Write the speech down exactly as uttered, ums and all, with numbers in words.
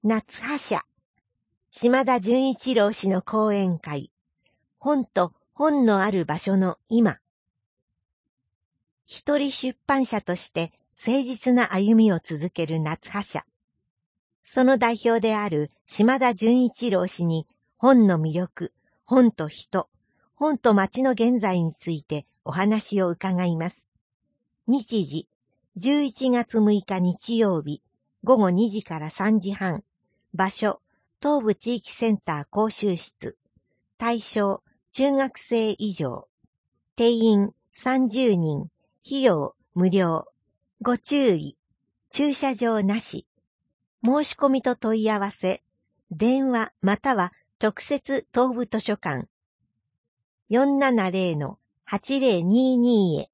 夏葉社、島田純一郎氏の講演会、本と本のある場所の今。一人出版社として誠実な歩みを続ける夏葉社。その代表である島田純一郎氏に本の魅力、本と人、本と町の現在についてお話を伺います。日時、じゅういちがつむいか日曜日、ごごにじからさんじはん。場所、東部地域センター講習室。対象、中学生以上。定員さんじゅうにん。費用無料。ご注意。駐車場なし。申し込みと問い合わせ。電話または直接東部図書館。よんななぜろのはちぜろにーにー へ。